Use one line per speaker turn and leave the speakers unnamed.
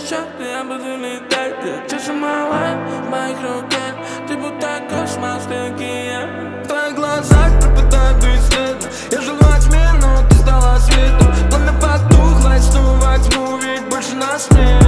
счет, я буду летать. Чаша мала в моих руках, ты будто космосный океан.
В твоих глазах пропадает быть светом. Я жил во тьме, но ты стала светом. Пламя потухло, и снова во тьму, ведь больше нас нет.